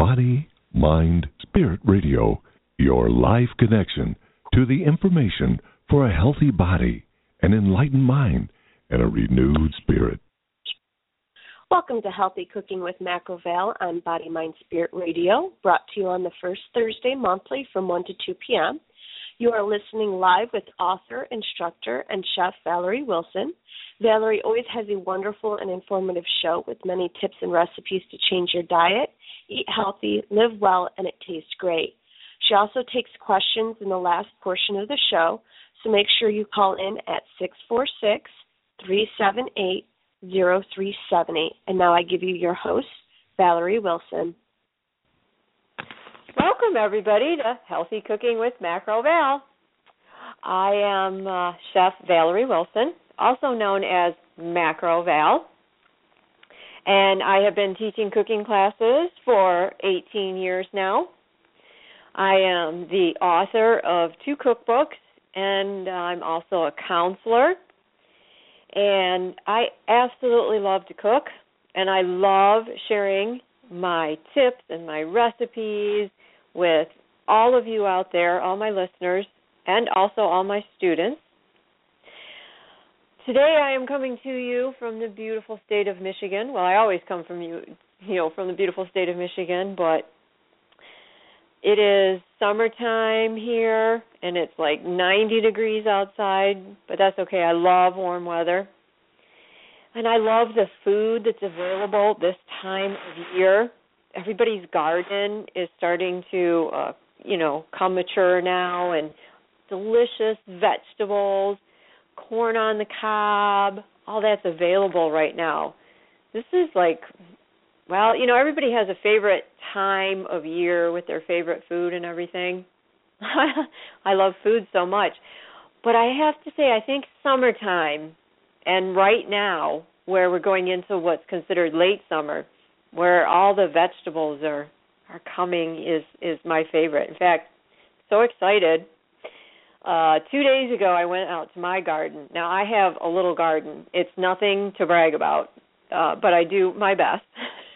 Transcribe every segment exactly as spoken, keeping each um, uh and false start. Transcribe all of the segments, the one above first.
Body, Mind, Spirit Radio, your live connection to the information for a healthy body, an enlightened mind, and a renewed spirit. Welcome to Healthy Cooking with Macroval on Body, Mind, Spirit Radio, brought to you on the first Thursday monthly from one to two p.m. You are listening live with author, instructor, and chef Valerie Wilson. Valerie always has a wonderful and informative show with many tips and recipes to change your diet, eat healthy, live well, and it tastes great. She also takes questions in the last portion of the show, so make sure you call in at six four six, three seven eight, zero three seven eight. And now I give you your host, Valerie Wilson. Welcome, everybody, to Healthy Cooking with Macro Val. I am uh, Chef Valerie Wilson, also known as Macro Val, and I have been teaching cooking classes for eighteen years now. I am the author of two cookbooks, and I'm also a counselor, and I absolutely love to cook, and I love sharing my tips and my recipes with all of you out there, all my listeners, and also all my students. Today I am coming to you from the beautiful state of Michigan. Well, I always come from you, you know, from the beautiful state of Michigan, but it is summertime here, and it's like ninety degrees outside, but that's okay. I love warm weather. And I love the food that's available this time of year. Everybody's garden is starting to, uh, you know, come mature now, and delicious vegetables, corn on the cob, all that's available right now. This is like, well, you know, everybody has a favorite time of year with their favorite food and everything. I love food so much. But I have to say, I think summertime, and right now, where we're going into what's considered late summer, where all the vegetables are, are coming, is, is my favorite. In fact, so excited. Uh, two days ago, I went out to my garden. Now, I have a little garden. It's nothing to brag about, uh, but I do my best.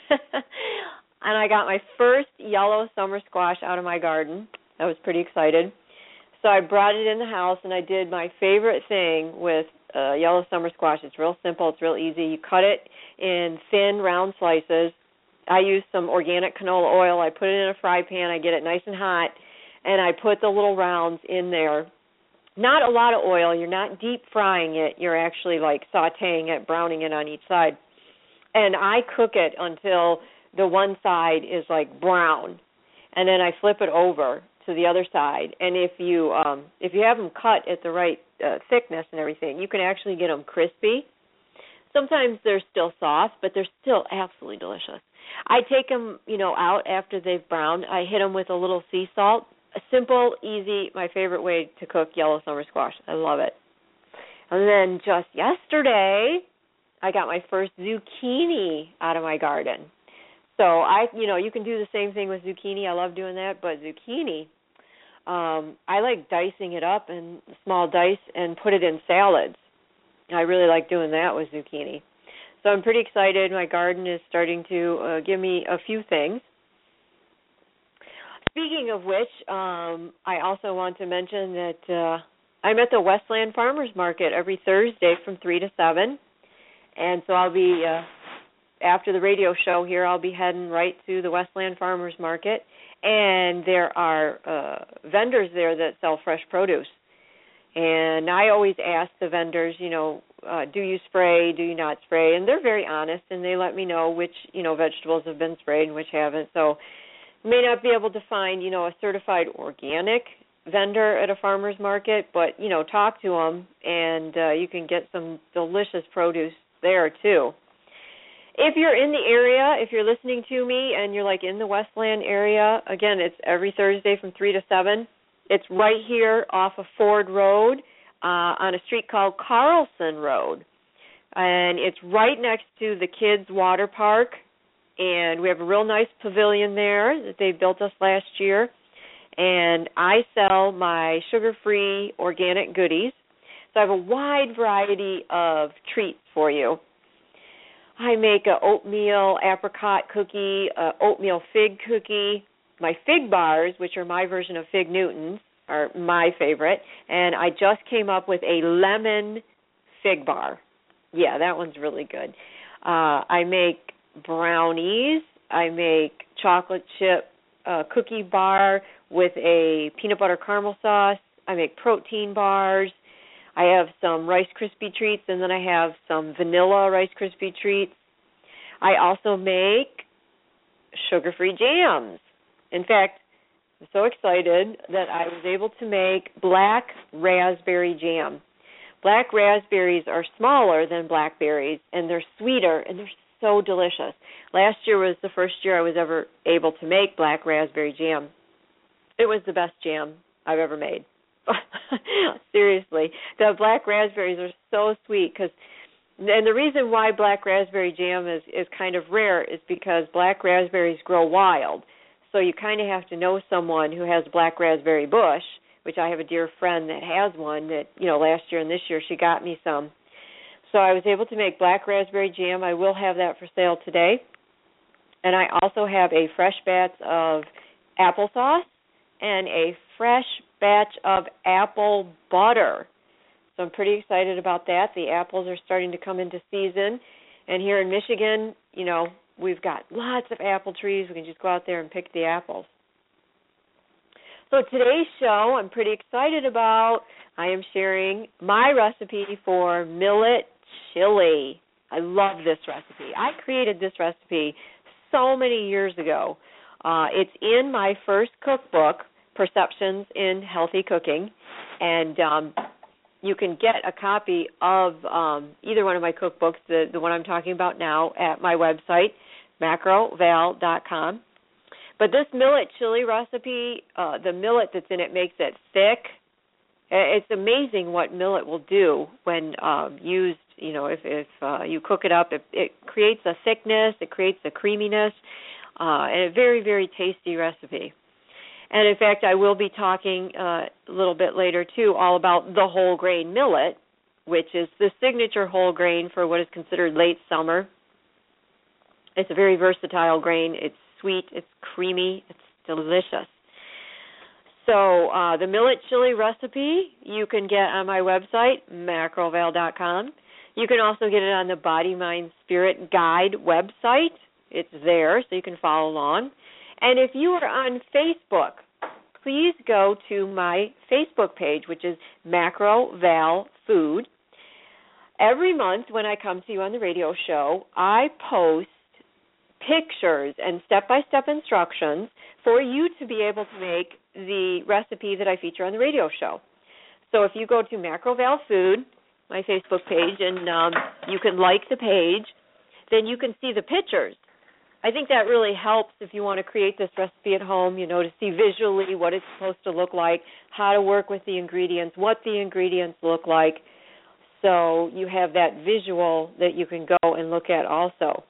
And I got my first yellow summer squash out of my garden. I was pretty excited. So I brought it in the house, and I did my favorite thing with uh, yellow summer squash. It's real simple. It's real easy. You cut it in thin, round slices. I use some organic canola oil. I put it in a fry pan. I get it nice and hot, and I put the little rounds in there. Not a lot of oil. You're not deep frying it. You're actually like sautéing it, browning it on each side. And I cook it until the one side is like brown, and then I flip it over to the other side. And if you um, if you have them cut at the right uh, thickness and everything, you can actually get them crispy. Sometimes they're still soft, but they're still absolutely delicious. I take them, you know, out after they've browned. I hit them with a little sea salt. A simple, easy, my favorite way to cook yellow summer squash. I love it. And then just yesterday, I got my first zucchini out of my garden. So I, you know, you can do the same thing with zucchini. I love doing that, but zucchini, um, I like dicing it up in small dice and put it in salads. I really like doing that with zucchini. So I'm pretty excited. My garden is starting to uh, give me a few things. Speaking of which, um, I also want to mention that uh, I'm at the Westland Farmers Market every Thursday from three to seven. And so I'll be, uh, after the radio show here, I'll be heading right to the Westland Farmers Market. And there are uh, vendors there that sell fresh produce. And I always ask the vendors, you know, uh, do you spray, do you not spray? And they're very honest, and they let me know which, you know, vegetables have been sprayed and which haven't. So you may not be able to find, you know, a certified organic vendor at a farmer's market, but, you know, talk to them, and uh, you can get some delicious produce there, too. If you're in the area, if you're listening to me and you're, like, in the Westland area, again, it's every Thursday from three to seven. It's right here off of Ford Road uh, on a street called Carlson Road. And it's right next to the Kids Water Park. And we have a real nice pavilion there that they built us last year. And I sell my sugar-free organic goodies. So I have a wide variety of treats for you. I make a oatmeal apricot cookie, a oatmeal fig cookie. My fig bars, which are my version of Fig Newtons, are my favorite. And I just came up with a lemon fig bar. Yeah, that one's really good. Uh, I make brownies. I make chocolate chip uh, cookie bar with a peanut butter caramel sauce. I make protein bars. I have some Rice Krispie treats, and then I have some vanilla Rice Krispie treats. I also make sugar-free jams. In fact, I'm so excited that I was able to make black raspberry jam. Black raspberries are smaller than blackberries, and they're sweeter, and they're so delicious. Last year was the first year I was ever able to make black raspberry jam. It was the best jam I've ever made. Seriously, the black raspberries are so sweet because, and the reason why black raspberry jam is, is kind of rare is because black raspberries grow wild. So you kind of have to know someone who has a black raspberry bush, which I have a dear friend that has one that, you know, last year and this year she got me some. So I was able to make black raspberry jam. I will have that for sale today. And I also have a fresh batch of applesauce and a fresh batch of apple butter. So I'm pretty excited about that. The apples are starting to come into season. And here in Michigan, you know, we've got lots of apple trees. We can just go out there and pick the apples. So today's show I'm pretty excited about. I am sharing my recipe for millet chili. I love this recipe. I created this recipe so many years ago. Uh, it's in my first cookbook, Perceptions in Healthy Cooking, and um, you can get a copy of um, either one of my cookbooks, the, the one I'm talking about now, at my website, macro val dot com. But this millet chili recipe, uh, the millet that's in it makes it thick. It's amazing what millet will do when um, used, you know, if, if uh, you cook it up. It, it creates a thickness, it creates a creaminess, uh, and a very, very tasty recipe. And, in fact, I will be talking uh, a little bit later, too, all about the whole grain millet, which is the signature whole grain for what is considered late summer. It's a very versatile grain. It's sweet, it's creamy, it's delicious. So uh, the millet chili recipe you can get on my website, macro val dot com. You can also get it on the Body, Mind, Spirit Guide website. It's there, so you can follow along. And if you are on Facebook, please go to my Facebook page, which is Macro Val Food. Every month when I come to you on the radio show, I post pictures and step-by-step instructions for you to be able to make the recipe that I feature on the radio show. So if you go to Macro Val Food, my Facebook page, and um, you can like the page, then you can see the pictures. I think that really helps if you want to create this recipe at home, you know, to see visually what it's supposed to look like, how to work with the ingredients, what the ingredients look like, so you have that visual that you can go and look at also.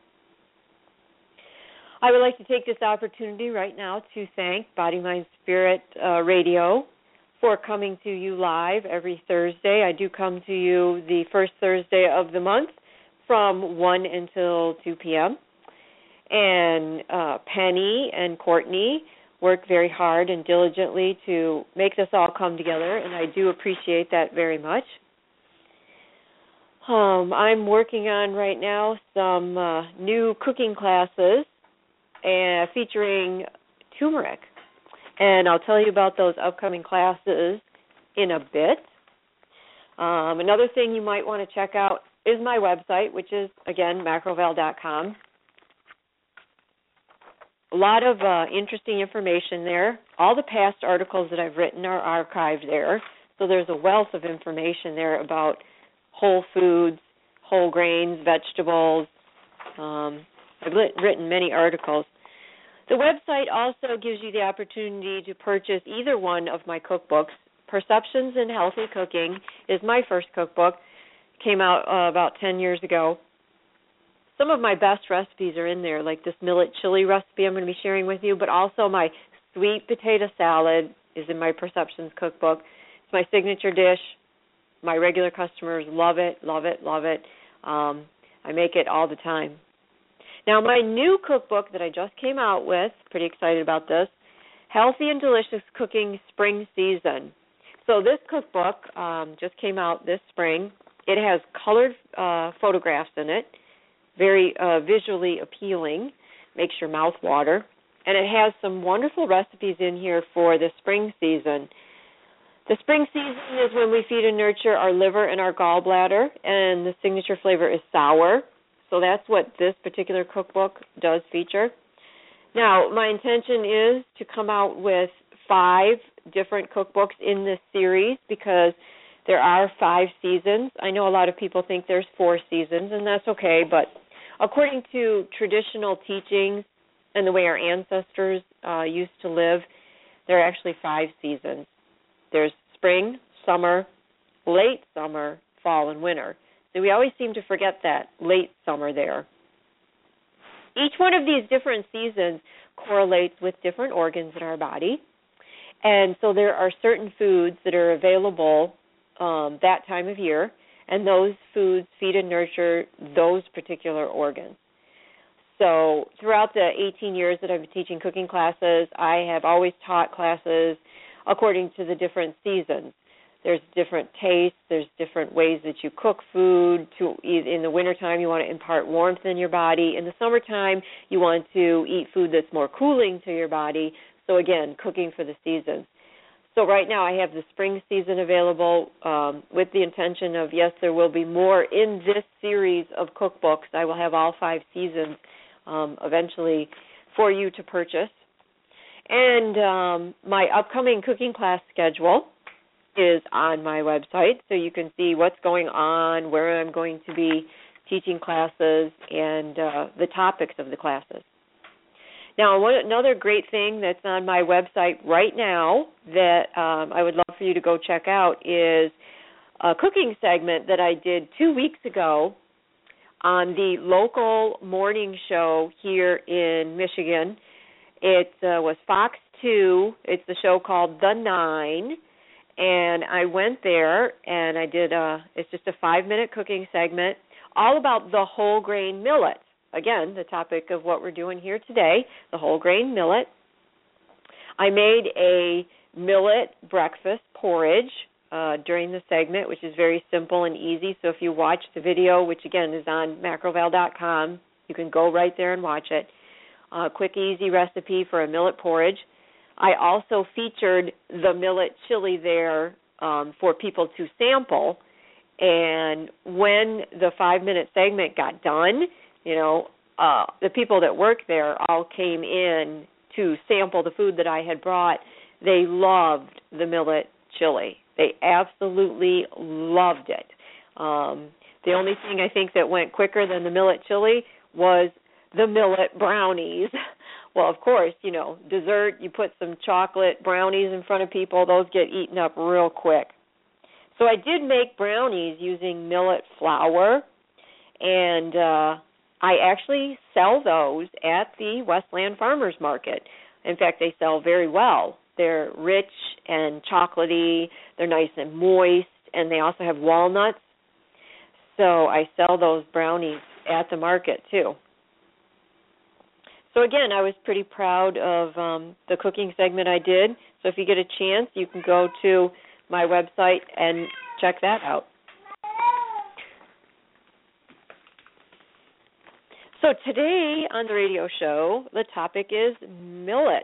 I would like to take this opportunity right now to thank Body, Mind, Spirit uh, Radio for coming to you live every Thursday. I do come to you the first Thursday of the month from one until two p.m. And uh, Penny and Courtney work very hard and diligently to make this all come together, and I do appreciate that very much. Um, I'm working on right now some uh, new cooking classes uh, featuring turmeric, and I'll tell you about those upcoming classes in a bit. Um, another thing you might want to check out is my website, which is, again, macro val dot com. A lot of uh, interesting information there. All the past articles that I've written are archived there, so there's a wealth of information there about whole foods, whole grains, vegetables. Um, I've lit, written many articles. The website also gives you the opportunity to purchase either one of my cookbooks. Perceptions in Healthy Cooking is my first cookbook. It came out uh, about ten years ago. Some of my best recipes are in there, like this millet chili recipe I'm going to be sharing with you, but also my sweet potato salad is in my Perceptions cookbook. It's my signature dish. My regular customers love it, love it, love it. Um, I make it all the time. Now, my new cookbook that I just came out with, pretty excited about this, Healthy and Delicious Cooking Spring Season. So this cookbook um, just came out this spring. It has colored uh, photographs in it, very uh, visually appealing, makes your mouth water, and it has some wonderful recipes in here for the spring season. The spring season is when we feed and nurture our liver and our gallbladder, and the signature flavor is sour. So that's what this particular cookbook does feature. Now, my intention is to come out with five different cookbooks in this series because there are five seasons. I know a lot of people think there's four seasons, and that's okay, but according to traditional teachings and the way our ancestors uh, used to live, there are actually five seasons. There's spring, summer, late summer, fall, and winter. So we always seem to forget that late summer there. Each one of these different seasons correlates with different organs in our body. And so there are certain foods that are available um, that time of year, and those foods feed and nurture those particular organs. So throughout the eighteen years that I've been teaching cooking classes, I have always taught classes according to the different seasons. There's different tastes. There's different ways that you cook food. To in the wintertime, you want to impart warmth in your body. In the summertime, you want to eat food that's more cooling to your body. So again, cooking for the seasons. So right now, I have the spring season available um, with the intention of, yes, there will be more in this series of cookbooks. I will have all five seasons um, eventually for you to purchase. And um, my upcoming cooking class schedule is on my website, so you can see what's going on, where I'm going to be teaching classes, and uh, the topics of the classes. Now, one, another great thing that's on my website right now that um, I would love for you to go check out is a cooking segment that I did two weeks ago on the local morning show here in Michigan. It uh, was Fox two. It's the show called The Nine. And I went there, and I did a, it's just a five-minute cooking segment all about the whole grain millet. Again, the topic of what we're doing here today, the whole grain millet. I made a millet breakfast porridge uh, during the segment, which is very simple and easy. So if you watch the video, which, again, is on macroval dot com, you can go right there and watch it. A quick, easy recipe for a millet porridge. I also featured the millet chili there um, for people to sample, and when the five-minute segment got done, you know, uh, the people that work there all came in to sample the food that I had brought. They loved the millet chili. They absolutely loved it. Um, the only thing I think that went quicker than the millet chili was the millet brownies. Well, of course, you know, dessert, you put some chocolate brownies in front of people, those get eaten up real quick. So I did make brownies using millet flour, and uh, I actually sell those at the Westland Farmers Market. In fact, they sell very well. They're rich and chocolatey, they're nice and moist, and they also have walnuts. So I sell those brownies at the market, too. So, again, I was pretty proud of um, the cooking segment I did. So if you get a chance, you can go to my website and check that out. So today on the radio show, the topic is millet.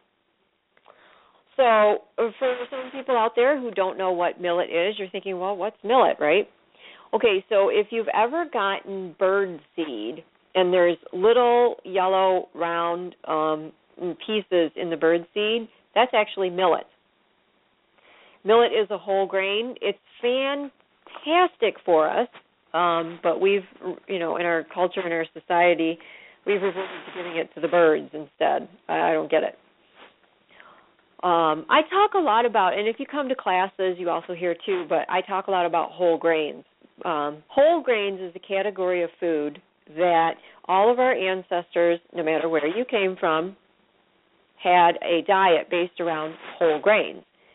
So for some people out there who don't know what millet is, you're thinking, well, what's millet, right? Okay, so if you've ever gotten bird seed, and there's little yellow round um, pieces in the bird seed, that's actually millet. Millet is a whole grain. It's fantastic for us, um, but we've, you know, in our culture, in our society, we've reverted to giving it to the birds instead. I don't get it. Um, I talk a lot about, and if you come to classes, you also hear too, but I talk a lot about whole grains. Um, whole grains is a category of food that all of our ancestors, no matter where you came from, had a diet based around whole grains.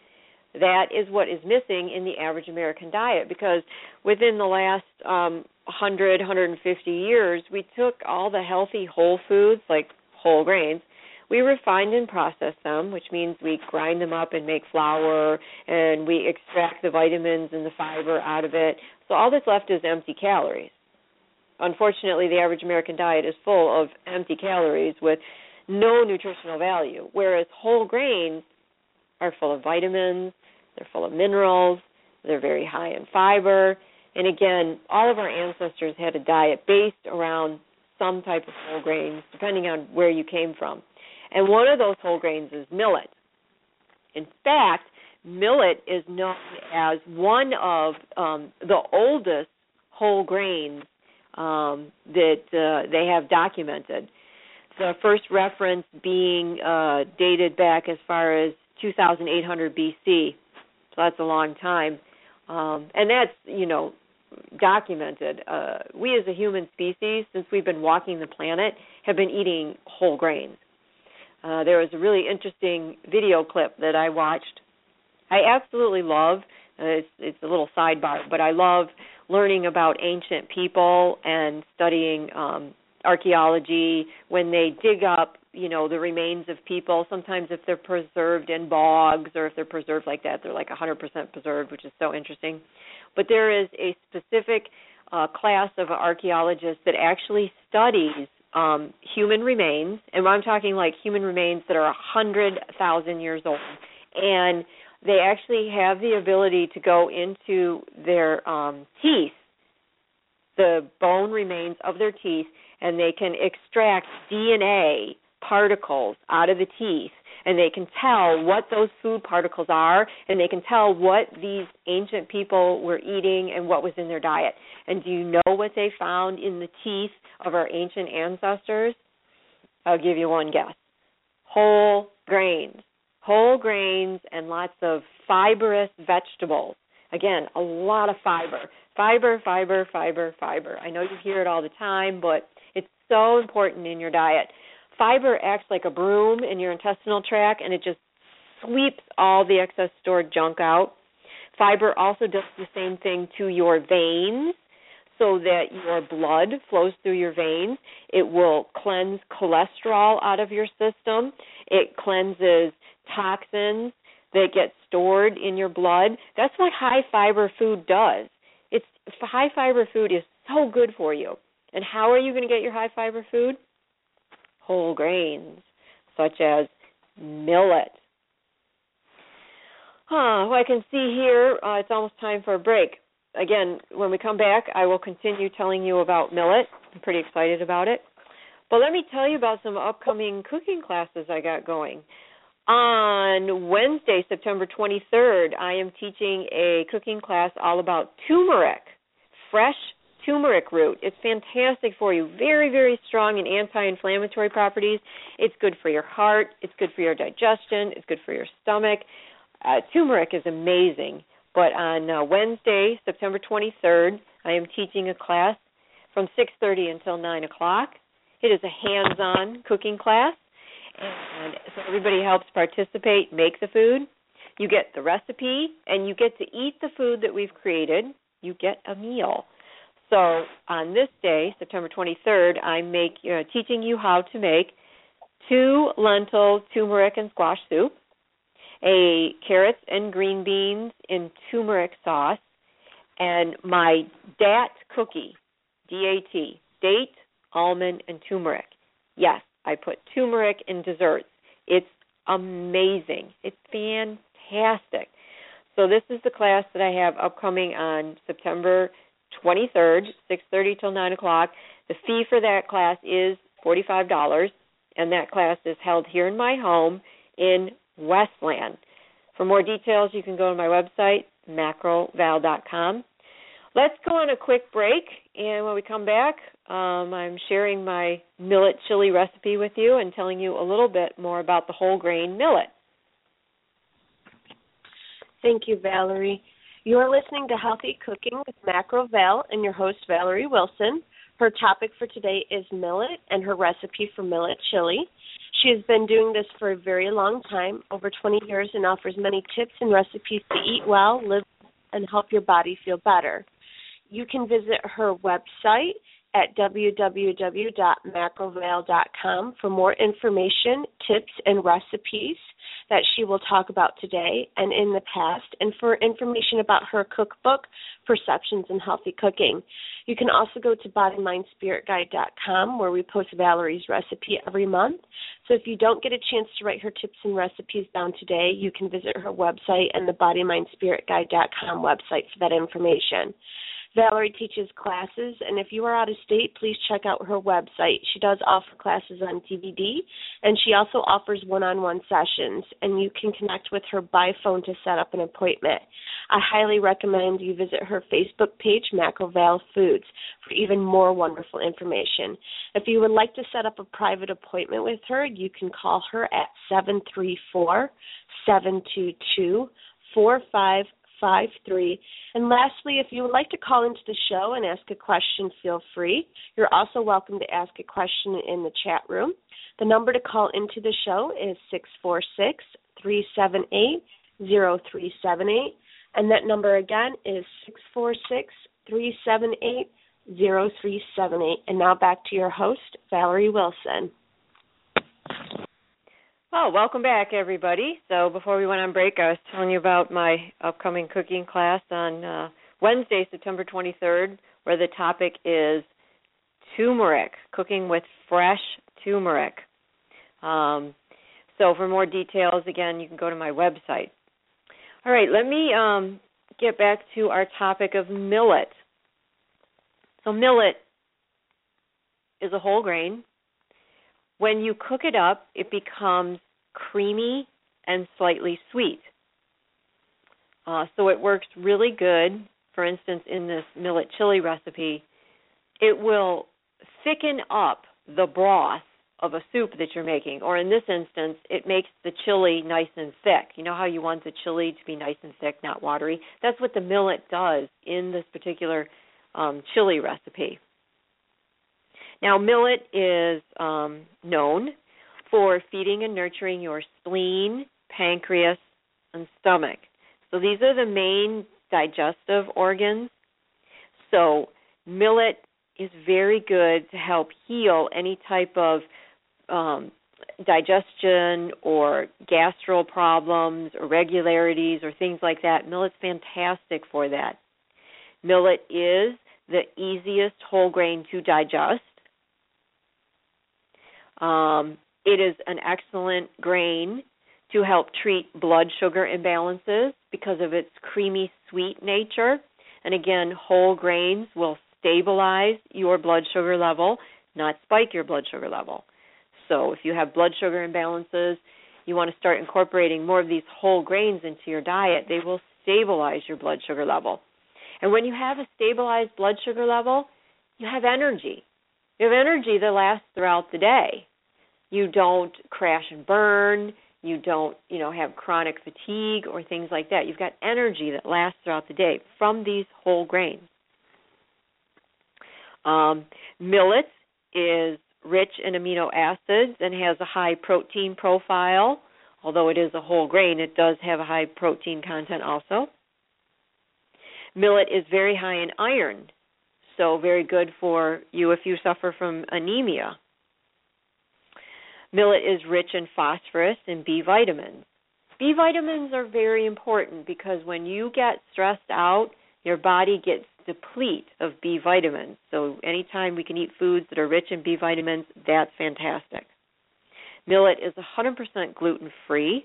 That is what is missing in the average American diet, because within the last um, one hundred, one hundred fifty years, we took all the healthy whole foods, like whole grains, we refined and processed them, which means we grind them up and make flour, and we extract the vitamins and the fiber out of it. So all that's left is empty calories. Unfortunately, the average American diet is full of empty calories with no nutritional value, whereas whole grains are full of vitamins, they're full of minerals, they're very high in fiber. And again, all of our ancestors had a diet based around some type of whole grains, depending on where you came from. And one of those whole grains is millet. In fact, millet is known as one of um, the oldest whole grains um, that uh, they have documented. The first reference being uh, dated back as far as two thousand eight hundred B C, so that's a long time. Um, and that's, you know, documented. Uh, we as a human species, since we've been walking the planet, have been eating whole grains. Uh, there was a really interesting video clip that I watched. I absolutely love, uh, it's, it's a little sidebar, but I love learning about ancient people and studying um, archaeology when they dig up, you know, the remains of people. Sometimes if they're preserved in bogs or if they're preserved like that, they're like one hundred percent preserved, which is so interesting. But there is a specific uh, class of archaeologists that actually studies um, human remains, and I'm talking like human remains that are one hundred thousand years old, and they actually have the ability to go into their um, teeth, the bone remains of their teeth, and they can extract D N A particles out of the teeth, and they can tell what those food particles are, and they can tell what these ancient people were eating and what was in their diet. And do you know what they found in the teeth of our ancient ancestors? I'll give you one guess. Whole grains. Whole grains and lots of fibrous vegetables. Again, a lot of fiber. Fiber, fiber, fiber, fiber. I know you hear it all the time, but it's so important in your diet. Fiber acts like a broom in your intestinal tract, and it just sweeps all the excess stored junk out. Fiber also does the same thing to your veins so that your blood flows through your veins. It will cleanse cholesterol out of your system. It cleanses toxins that get stored in your blood. That's what high-fiber food does. It's high-fiber food is so good for you. And how are you going to get your high-fiber food? Whole grains, such as millet. Huh, well, I can see here uh, it's almost time for a break. Again, when we come back, I will continue telling you about millet. I'm pretty excited about it. But let me tell you about some upcoming cooking classes I got going. On Wednesday, September twenty-third, I am teaching a cooking class all about turmeric, fresh turmeric root. It's fantastic for you. Very, very strong in anti-inflammatory properties. It's good for your heart. It's good for your digestion. It's good for your stomach. Uh, turmeric is amazing. But on uh, Wednesday, September twenty-third, I am teaching a class from six thirty until nine o'clock. It is a hands-on cooking class, and so everybody helps participate, make the food. You get the recipe, and you get to eat the food that we've created. You get a meal. So on this day, September twenty-third, I'm make, uh, teaching you how to make two lentil, turmeric, and squash soup, a carrots and green beans in turmeric sauce, and my D A T cookie, D A T, date, almond, and turmeric. Yes, I put turmeric in desserts. It's amazing. It's fantastic. So this is the class that I have upcoming on September twenty-third, six thirty till nine o'clock. The fee for that class is forty-five dollars, and that class is held here in my home in Westland. For more details, you can go to my website, macro val dot com. Let's go on a quick break, and when we come back, um, I'm sharing my millet chili recipe with you and telling you a little bit more about the whole grain millet. Thank you, Valerie. You are listening to Healthy Cooking with Macro Val and your host, Valerie Wilson. Her topic for today is millet and her recipe for millet chili. She has been doing this for a very long time, over twenty years, and offers many tips and recipes to eat well, live, and help your body feel better. You can visit her website at w w w dot macrovale dot com for more information, tips, and recipes that she will talk about today and in the past, and for information about her cookbook, Perceptions in Healthy Cooking. You can also go to body mind spirit guide dot com, where we post Valerie's recipe every month. So if you don't get a chance to write her tips and recipes down today, you can visit her website and the body mind spirit guide dot com website for that information. Valerie teaches classes, and if you are out of state, please check out her website. She does offer classes on D V D, and she also offers one-on-one sessions, and you can connect with her by phone to set up an appointment. I highly recommend you visit her Facebook page, Macrovale Foods, for even more wonderful information. If you would like to set up a private appointment with her, you can call her at seven three four, seven two two, four five five three. And lastly, if you would like to call into the show and ask a question, feel free. You're also welcome to ask a question in the chat room. The number to call into the show is six four six, three seven eight, zero three seven eight. And that number again is six four six, three seven eight, zero three seven eight. And now back to your host, Valerie Wilson. Oh, welcome back, everybody. So before we went on break, I was telling you about my upcoming cooking class on uh, Wednesday, September twenty-third, where the topic is turmeric, cooking with fresh turmeric. Um, so for more details, again, you can go to my website. All right, let me um, get back to our topic of millet. So millet is a whole grain. When you cook it up, it becomes creamy and slightly sweet. Uh, so it works really good. For instance, in this millet chili recipe, it will thicken up the broth of a soup that you're making. Or in this instance, it makes the chili nice and thick. You know how you want the chili to be nice and thick, not watery? That's what the millet does in this particular um, chili recipe. Now, millet is um, known for feeding and nurturing your spleen, pancreas, and stomach. So these are the main digestive organs. So millet is very good to help heal any type of um, digestion or gastro problems, irregularities, or things like that. Millet's fantastic for that. Millet is the easiest whole grain to digest. Um, it is an excellent grain to help treat blood sugar imbalances because of its creamy, sweet nature. And again, whole grains will stabilize your blood sugar level, not spike your blood sugar level. So if you have blood sugar imbalances, you want to start incorporating more of these whole grains into your diet. They will stabilize your blood sugar level. And when you have a stabilized blood sugar level, you have energy. You have energy that lasts throughout the day. You don't crash and burn. You don't, you know, have chronic fatigue or things like that. You've got energy that lasts throughout the day from these whole grains. Um, millet is rich in amino acids and has a high protein profile. Although it is a whole grain, it does have a high protein content also. Millet is very high in iron, so very good for you if you suffer from anemia. Millet is rich in phosphorus and B vitamins. B vitamins are very important because when you get stressed out, your body gets deplete of B vitamins. So anytime we can eat foods that are rich in B vitamins, that's fantastic. Millet is one hundred percent gluten-free,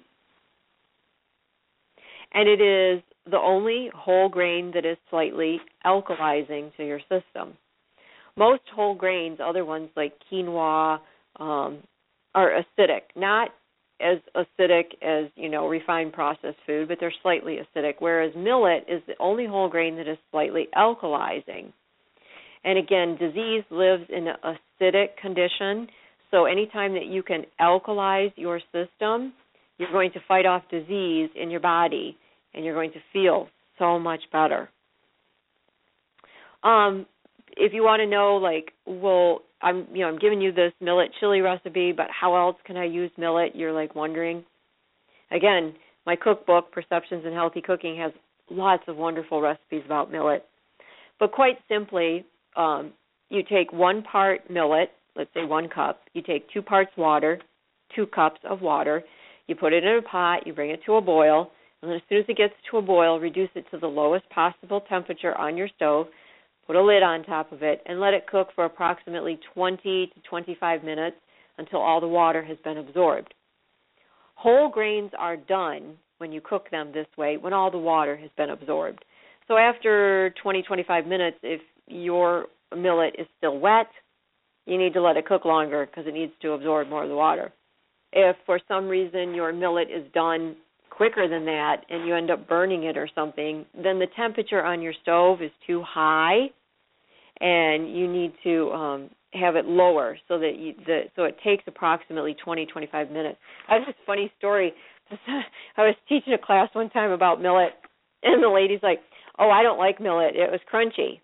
and it is the only whole grain that is slightly alkalizing to your system. Most whole grains, other ones like quinoa, um, are acidic, not as acidic as, you know, refined processed food, but they're slightly acidic, whereas millet is the only whole grain that is slightly alkalizing. And again, disease lives in an acidic condition, so anytime that you can alkalize your system, you're going to fight off disease in your body, and you're going to feel so much better. Um, if you want to know, like, well, I'm, you know, I'm giving you this millet chili recipe, but how else can I use millet? You're like wondering. Again, my cookbook, Perceptions in Healthy Cooking, has lots of wonderful recipes about millet. But quite simply, um, you take one part millet, let's say one cup. You take two parts water, two cups of water. You put it in a pot. You bring it to a boil. And then as soon as it gets to a boil, reduce it to the lowest possible temperature on your stove. Put a lid on top of it and let it cook for approximately twenty to twenty-five minutes until all the water has been absorbed. Whole grains are done when you cook them this way, when all the water has been absorbed. So after twenty, twenty-five minutes, if your millet is still wet, you need to let it cook longer because it needs to absorb more of the water. If for some reason your millet is done quicker than that and you end up burning it or something, then the temperature on your stove is too high and you need to um, have it lower so that you, the, so it takes approximately twenty, twenty-five minutes. I have this funny story. I was teaching a class one time about millet, and the lady's like, oh, I don't like millet. It was crunchy.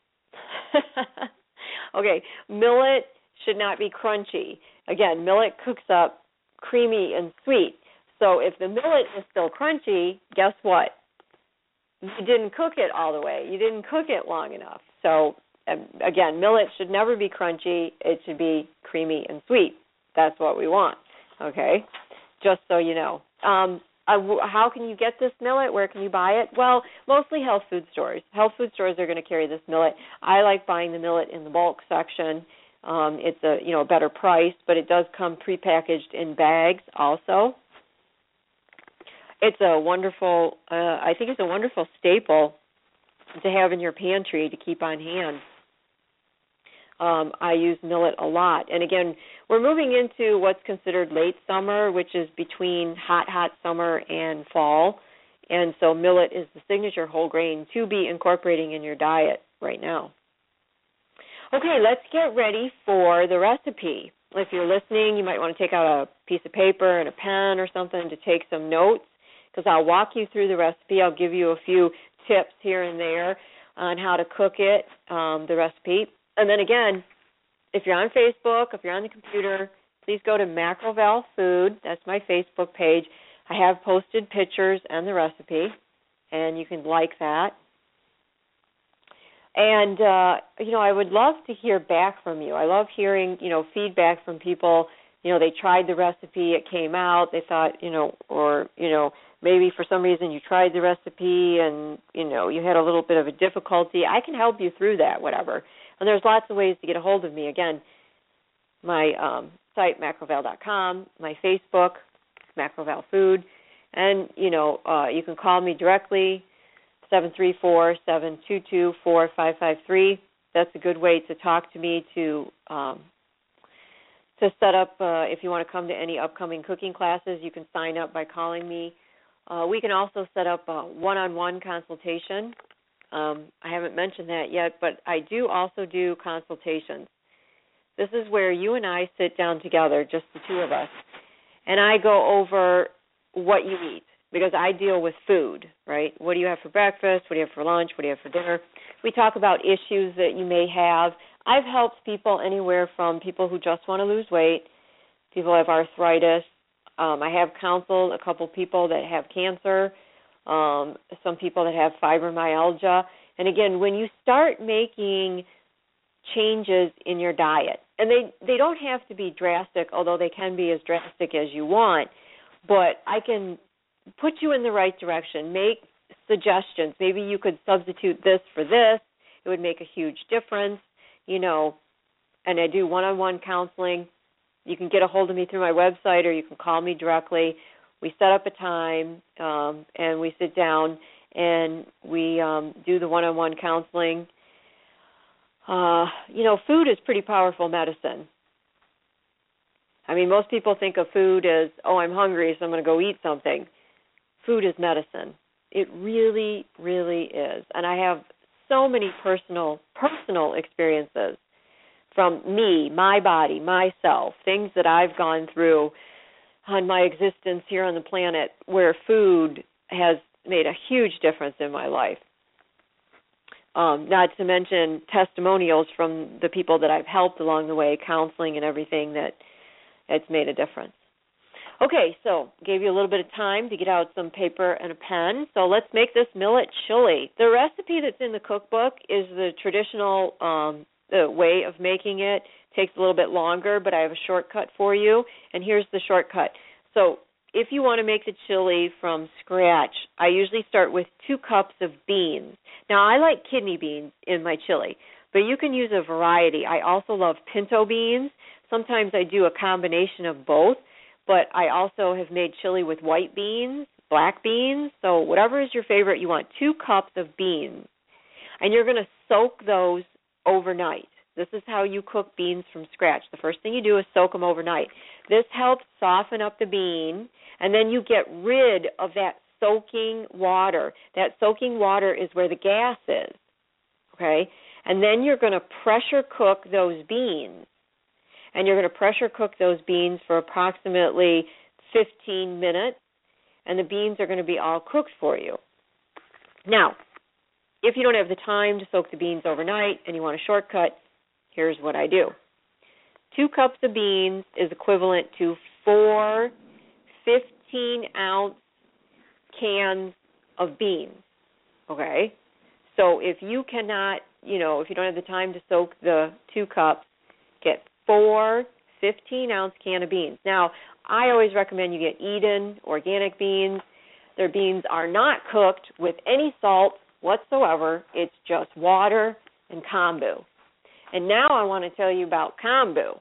Okay, millet should not be crunchy. Again, millet cooks up creamy and sweet. So if the millet is still crunchy, guess what? You didn't cook it all the way. You didn't cook it long enough. So, um, again, millet should never be crunchy. It should be creamy and sweet. That's what we want, okay? Just so you know. Um, uh, how can you get this millet? Where can you buy it? Well, mostly health food stores. Health food stores are going to carry this millet. I like buying the millet in the bulk section. Um, it's a you know a better price, but it does come prepackaged in bags also. It's a wonderful, uh, I think it's a wonderful staple to have in your pantry to keep on hand. Um, I use millet a lot. And again, we're moving into what's considered late summer, which is between hot, hot summer and fall. And so millet is the signature whole grain to be incorporating in your diet right now. Okay, let's get ready for the recipe. If you're listening, you might want to take out a piece of paper and a pen or something to take some notes, because I'll walk you through the recipe. I'll give you a few tips here and there on how to cook it, um, the recipe. And then again, if you're on Facebook, if you're on the computer, please go to Macroval Food. That's my Facebook page. I have posted pictures and the recipe, and you can like that. And, uh, you know, I would love to hear back from you. I love hearing, you know, feedback from people. You know, they tried the recipe, it came out, they thought, you know, or, you know, maybe for some reason you tried the recipe and, you know, you had a little bit of a difficulty. I can help you through that, whatever. And there's lots of ways to get a hold of me. Again, my um, site, macroval dot com, my Facebook, Macroval Food, and, you know, uh, you can call me directly, seven three four, seven two two, four five five three. That's a good way to talk to me, to um, to set up, uh, if you want to come to any upcoming cooking classes, you can sign up by calling me. Uh, we can also set up a one-on-one consultation. Um, I haven't mentioned that yet, but I do also do consultations. This is where you and I sit down together, just the two of us, and I go over what you eat, because I deal with food, right? What do you have for breakfast? What do you have for lunch? What do you have for dinner? We talk about issues that you may have. I've helped people anywhere from people who just want to lose weight, people who have arthritis. Um, I have counseled a couple people that have cancer, um, some people that have fibromyalgia. And again, when you start making changes in your diet, and they, they don't have to be drastic, although they can be as drastic as you want, but I can put you in the right direction, make suggestions. Maybe you could substitute this for this. It would make a huge difference, you know, and I do one-on-one counseling. You can get a hold of me through my website, or you can call me directly. We set up a time, um, and we sit down, and we um, do the one-on-one counseling. Uh, you know, food is pretty powerful medicine. I mean, most people think of food as, oh, I'm hungry, so I'm going to go eat something. Food is medicine. It really, really is. And I have so many personal, personal experiences from me, my body, myself, things that I've gone through on my existence here on the planet, where food has made a huge difference in my life. Um, not to mention testimonials from the people that I've helped along the way, counseling and everything, that it's made a difference. Okay, so gave you a little bit of time to get out some paper and a pen. So let's make this millet chili. The recipe that's in the cookbook is the traditional um, the way of making it. Takes a little bit longer, but I have a shortcut for you, and here's the shortcut. So if you want to make the chili from scratch, I usually start with two cups of beans. Now, I like kidney beans in my chili, but you can use a variety. I also love pinto beans. Sometimes I do a combination of both, but I also have made chili with white beans, black beans, so whatever is your favorite, you want two cups of beans. And you're going to soak those overnight. This is how you cook beans from scratch. The first thing you do is soak them overnight. This helps soften up the bean, and then you get rid of that soaking water. That soaking water is where the gas is, okay? And then you're going to pressure cook those beans. And you're going to pressure cook those beans for approximately fifteen minutes, and the beans are going to be all cooked for you. Now, if you don't have the time to soak the beans overnight and you want a shortcut, here's what I do. Two cups of beans is equivalent to four fifteen-ounce cans of beans, okay? So if you cannot, you know, if you don't have the time to soak the two cups, get four fifteen-ounce can of beans. Now, I always recommend you get Eden organic beans. Their beans are not cooked with any salt whatsoever. It's just water and kombu. And now I want to tell you about kombu,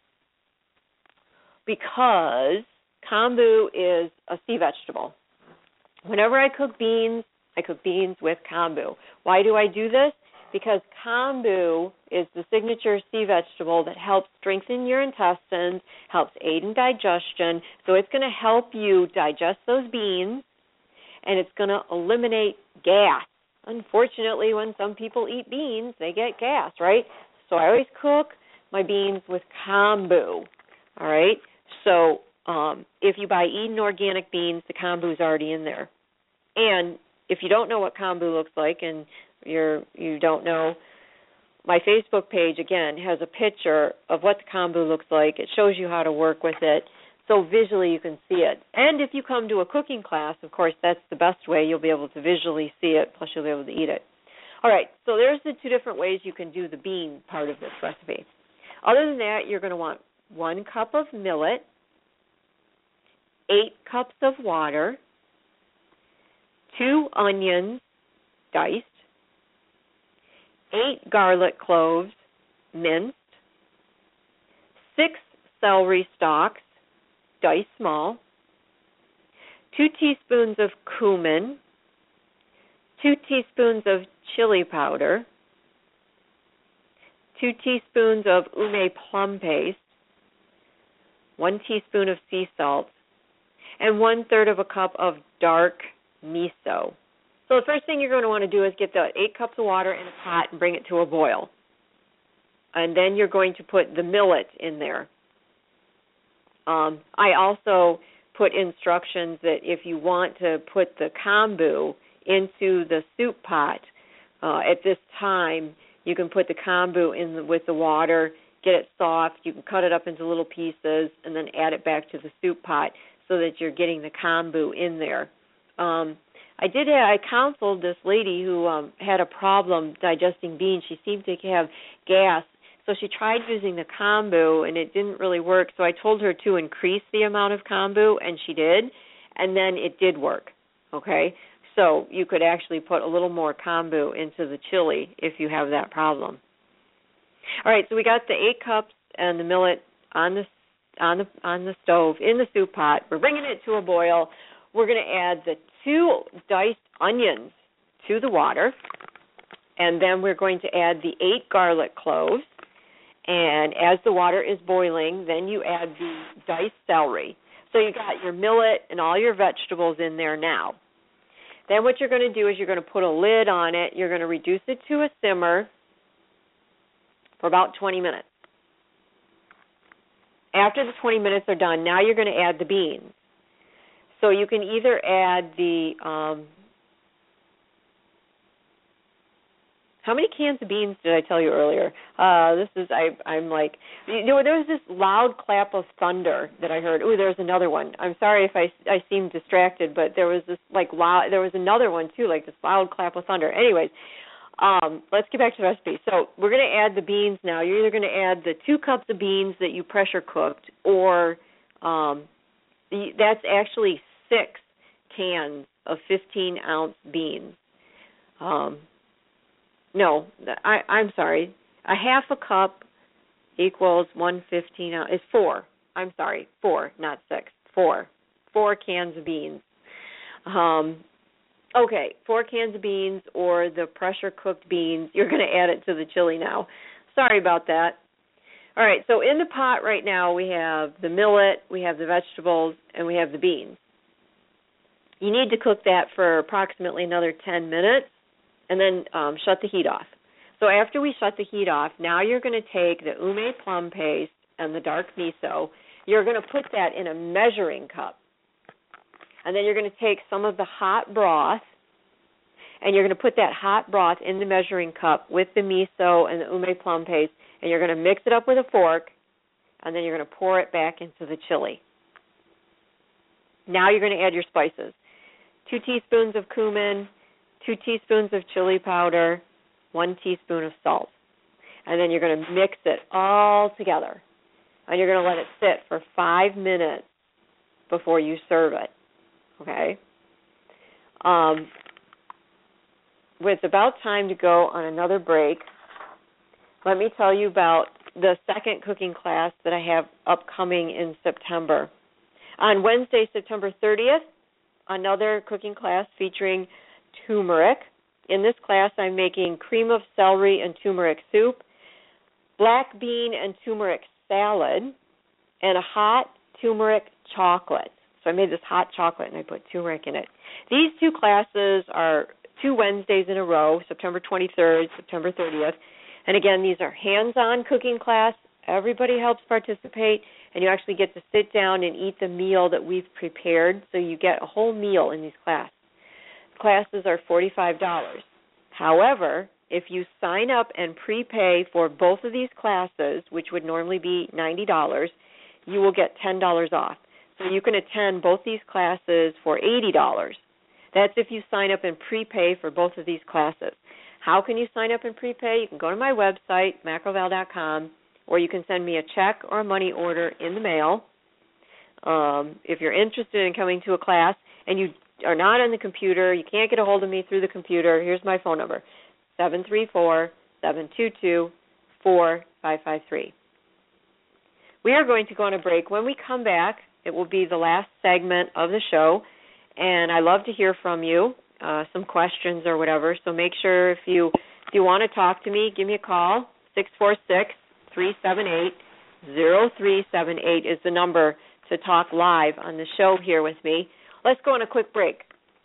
because kombu is a sea vegetable. Whenever I cook beans, I cook beans with kombu. Why do I do this? Because kombu is the signature sea vegetable that helps strengthen your intestines, helps aid in digestion. So it's going to help you digest those beans, and it's going to eliminate gas. Unfortunately, when some people eat beans, they get gas, right? So I always cook my beans with kombu, all right? So um, if you buy Eden organic beans, the kombu is already in there. And if you don't know what kombu looks like, and you're you don't know, my Facebook page, again, has a picture of what the kombu looks like. It shows you how to work with it, so visually you can see it. And if you come to a cooking class, of course, that's the best way. You'll be able to visually see it, plus you'll be able to eat it. All right, so there's the two different ways you can do the bean part of this recipe. Other than that, you're going to want one cup of millet, eight cups of water, two onions diced, eight garlic cloves minced, six celery stalks diced small, two teaspoons of cumin, two teaspoons of chili powder, two teaspoons of ume plum paste, one teaspoon of sea salt, and one-third of a cup of dark miso. So the first thing you're going to want to do is get the eight cups of water in a pot and bring it to a boil. And then you're going to put the millet in there. Um, I also put instructions that if you want to put the kombu into the soup pot uh, at this time, you can put the kombu in the, with the water, get it soft. You can cut it up into little pieces and then add it back to the soup pot so that you're getting the kombu in there. Um, I did. I counseled this lady who um, had a problem digesting beans. She seemed to have gas, so she tried using the kombu, and it didn't really work. So I told her to increase the amount of kombu, and she did, and then it did work. Okay, so you could actually put a little more kombu into the chili if you have that problem. All right, so we got the eight cups and the millet on the on the on the stove in the soup pot. We're bringing it to a boil. We're going to add the two diced onions to the water, and then we're going to add the eight garlic cloves. And as the water is boiling, then you add the diced celery. So you got your millet and all your vegetables in there now. Then what you're going to do is you're going to put a lid on it. You're going to reduce it to a simmer for about twenty minutes. After the twenty minutes are done, now you're going to add the beans. So you can either add the um, How many cans of beans did I tell you earlier? Uh, this is, I, I'm like, you know, there was this loud clap of thunder that I heard. Ooh, there's another one. I'm sorry if I, I seemed distracted, but there was this, like, loud, there was another one, too, like this loud clap of thunder. Anyways, um, let's get back to the recipe. So we're going to add the beans now. You're either going to add the two cups of beans that you pressure cooked, or um, the, that's actually six cans of fifteen-ounce beans. Um No, I, I'm sorry. A half a cup equals one fifteen ounce. Is four. I'm sorry, four, not six. Four. Four cans of beans. Um, okay, four cans of beans or the pressure-cooked beans. You're going to add it to the chili now. Sorry about that. All right, so in the pot right now we have the millet, we have the vegetables, and we have the beans. You need to cook that for approximately another ten minutes. And then um, shut the heat off. So after we shut the heat off, now you're going to take the ume plum paste and the dark miso. You're going to put that in a measuring cup. And then you're going to take some of the hot broth, and you're going to put that hot broth in the measuring cup with the miso and the ume plum paste, and you're going to mix it up with a fork, and then you're going to pour it back into the chili. Now you're going to add your spices. Two teaspoons of cumin, two teaspoons of chili powder, one teaspoon of salt. And then you're going to mix it all together. And you're going to let it sit for five minutes before you serve it. Okay? Um, with about time to go on another break, let me tell you about the second cooking class that I have upcoming in September. On Wednesday, September thirtieth, another cooking class featuring turmeric. In this class, I'm making cream of celery and turmeric soup, black bean and turmeric salad, and a hot turmeric chocolate. So I made this hot chocolate and I put turmeric in it. These two classes are two Wednesdays in a row, September twenty-third, September thirtieth. And again, these are hands-on cooking class. Everybody helps participate, and you actually get to sit down and eat the meal that we've prepared, so you get a whole meal in these classes. Classes are forty-five dollars. However, if you sign up and prepay for both of these classes, which would normally be ninety dollars, you will get ten dollars off. So you can attend both these classes for eighty dollars. That's if you sign up and prepay for both of these classes. How can you sign up and prepay? You can go to my website, macroval dot com, or you can send me a check or a money order in the mail. Um, if you're interested in coming to a class and you are not on the computer, you can't get a hold of me through the computer, here's my phone number, seven three four, seven two two, four five five three. We are going to go on a break. When we come back, it will be the last segment of the show, and I love to hear from you, uh, some questions or whatever, so make sure if you if you want to talk to me, give me a call. six four six, three seven eight, zero three seven eight is the number to talk live on the show here with me. Let's go on a quick break.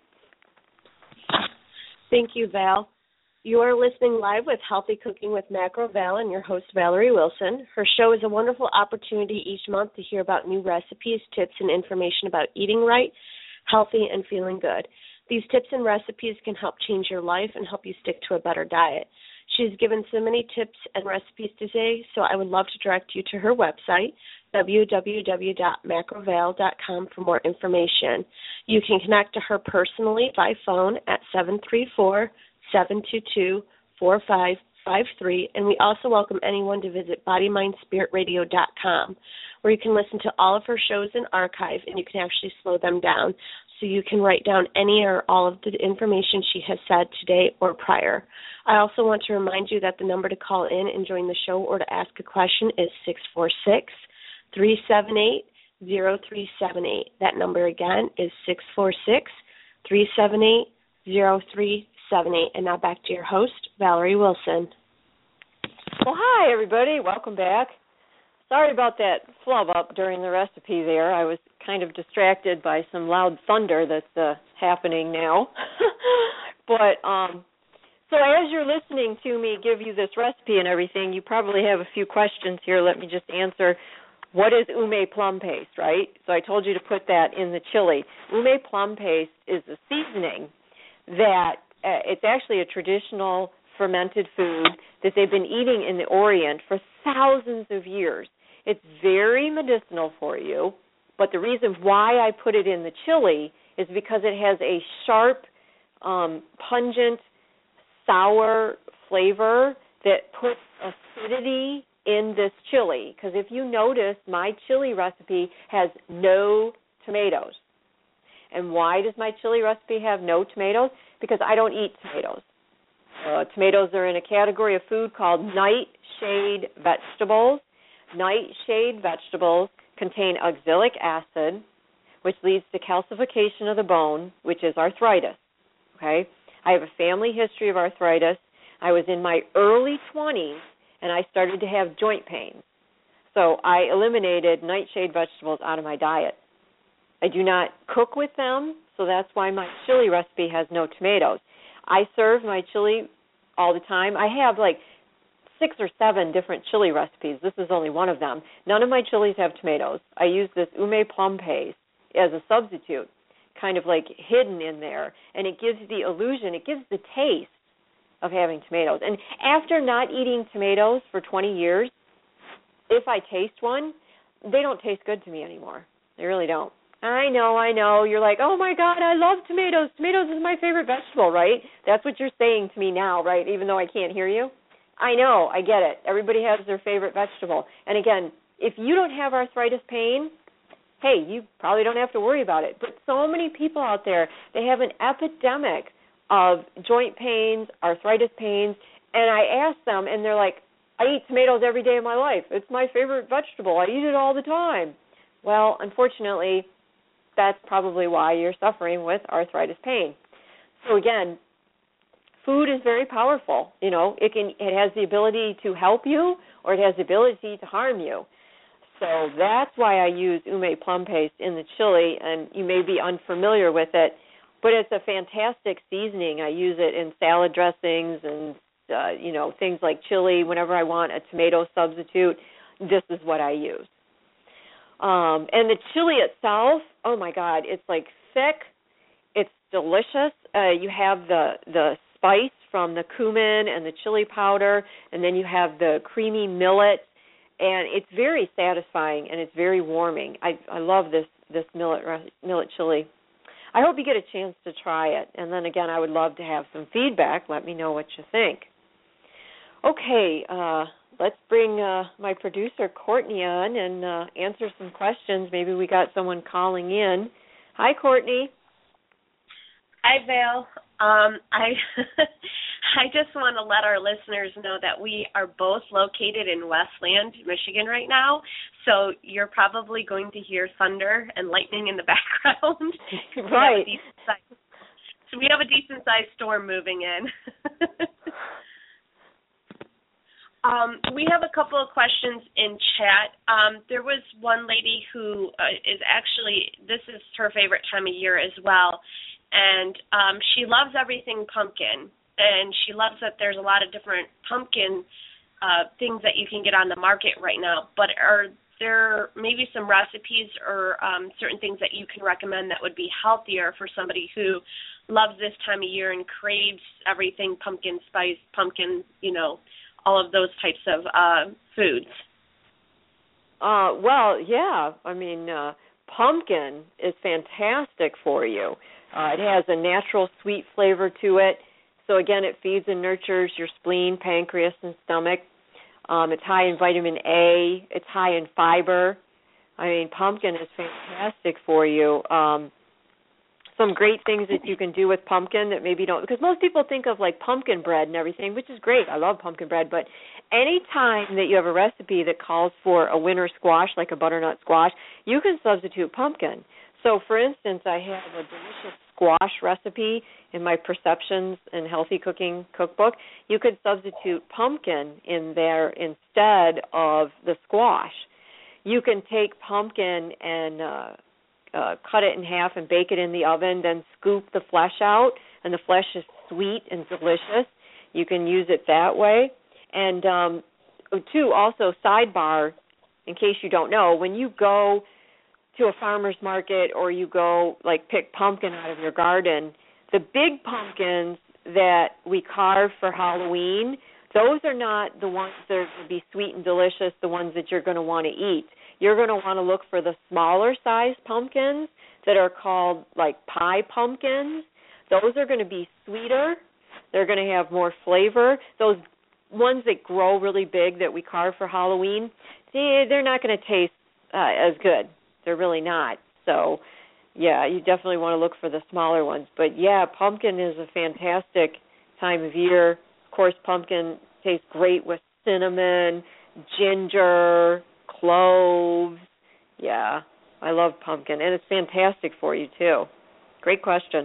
Thank you, Val. You are listening live with Healthy Cooking with Macro Val and your host, Valerie Wilson. Her show is a wonderful opportunity each month to hear about new recipes, tips, and information about eating right, healthy, and feeling good. These tips and recipes can help change your life and help you stick to a better diet. She's given so many tips and recipes today, so I would love to direct you to her website, w w w dot macroval dot com, for more information. You can connect to her personally by phone at seven three four, seven two two, four five five three, and we also welcome anyone to visit body mind spirit radio dot com, where you can listen to all of her shows in archive, and you can actually slow them down, so you can write down any or all of the information she has said today or prior. I also want to remind you that the number to call in and join the show or to ask a question is six four six, three seven eight, zero three seven eight. That number again is six four six, three seven eight, zero three seven eight. And now back to your host, Valerie Wilson. Well, hi, everybody. Welcome back. Sorry about that flub up during the recipe there. I was kind of distracted by some loud thunder that's uh, happening now. but um, so as you're listening to me give you this recipe and everything, you probably have a few questions here. Let me just answer. What is ume plum paste, right? So I told you to put that in the chili. Ume plum paste is a seasoning that uh, it's actually a traditional fermented food that they've been eating in the Orient for thousands of years. It's very medicinal for you, but the reason why I put it in the chili is because it has a sharp, um, pungent, sour flavor that puts acidity in this chili. Because if you notice, my chili recipe has no tomatoes. And why does my chili recipe have no tomatoes? Because I don't eat tomatoes. Uh, tomatoes are in a category of food called nightshade vegetables. Nightshade vegetables contain oxalic acid, which leads to calcification of the bone, which is arthritis. Okay? I have a family history of arthritis. I was in my early twenties, and I started to have joint pains. So I eliminated nightshade vegetables out of my diet. I do not cook with them, so that's why my chili recipe has no tomatoes. I serve my chili all the time. I have like six or seven different chili recipes. This is only one of them. None of my chilies have tomatoes. I use this ume plum paste as a substitute, kind of like hidden in there, and it gives the illusion, it gives the taste of having tomatoes. And after not eating tomatoes for twenty years, if I taste one, they don't taste good to me anymore. They really don't. I know, I know. You're like, oh, my God, I love tomatoes. Tomatoes is my favorite vegetable, right? That's what you're saying to me now, right, even though I can't hear you? I know, I get it. Everybody has their favorite vegetable. And, again, if you don't have arthritis pain, hey, you probably don't have to worry about it. But so many people out there, they have an epidemic of joint pains, arthritis pains, and I ask them, and they're like, I eat tomatoes every day of my life. It's my favorite vegetable. I eat it all the time. Well, unfortunately, that's probably why you're suffering with arthritis pain. So again, food is very powerful. You know, it can it has the ability to help you, or it has the ability to harm you. So that's why I use ume plum paste in the chili, and you may be unfamiliar with it, but it's a fantastic seasoning. I use it in salad dressings and uh, you know, things like chili. Whenever I want a tomato substitute, this is what I use. Um, and the chili itself, oh my God, it's like thick. It's delicious. Uh, you have the the spice from the cumin and the chili powder, and then you have the creamy millet, and it's very satisfying and it's very warming. I I love this this millet millet chili. I hope you get a chance to try it, and then again, I would love to have some feedback. Let me know what you think. Okay. Uh, Let's bring uh, my producer, Courtney, on and uh, answer some questions. Maybe we got someone calling in. Hi, Courtney. Hi, Val. Um, I I just want to let our listeners know that we are both located in Westland, Michigan right now, so you're probably going to hear thunder and lightning in the background. Right. We so we have a decent-sized storm moving in. Um, we have a couple of questions in chat. Um, there was one lady who uh, is actually, this is her favorite time of year as well, and um, she loves everything pumpkin, and she loves that there's a lot of different pumpkin uh, things that you can get on the market right now, but are there maybe some recipes or um, certain things that you can recommend that would be healthier for somebody who loves this time of year and craves everything pumpkin spice, pumpkin, you know, all of those types of uh, foods? Uh, well, yeah. I mean, uh, pumpkin is fantastic for you. Uh, it has a natural sweet flavor to it. So, again, it feeds and nurtures your spleen, pancreas, and stomach. Um, it's high in vitamin A. It's high in fiber. I mean, pumpkin is fantastic for you. Um, some great things that you can do with pumpkin that maybe don't, because most people think of like pumpkin bread and everything, which is great. I love pumpkin bread, but any time that you have a recipe that calls for a winter squash, like a butternut squash, you can substitute pumpkin. So, for instance, I have a delicious squash recipe in my Perceptions and Healthy Cooking cookbook. You could substitute pumpkin in there instead of the squash. You can take pumpkin and uh, Uh, cut it in half and bake it in the oven, then scoop the flesh out, and the flesh is sweet and delicious. You can use it that way. And, um, two, also, sidebar, in case you don't know, when you go to a farmer's market or you go, like, pick pumpkin out of your garden, the big pumpkins that we carve for Halloween, those are not the ones that are going to be sweet and delicious, the ones that you're going to want to eat. You're going to want to look for the smaller size pumpkins that are called like pie pumpkins. Those are going to be sweeter. They're going to have more flavor. Those ones that grow really big that we carve for Halloween, they're not going to taste uh, as good. They're really not. So, yeah, you definitely want to look for the smaller ones. But, yeah, pumpkin is a fantastic time of year. Of course, pumpkin tastes great with cinnamon, ginger, cloves. Yeah, I love pumpkin, and it's fantastic for you, too. Great question.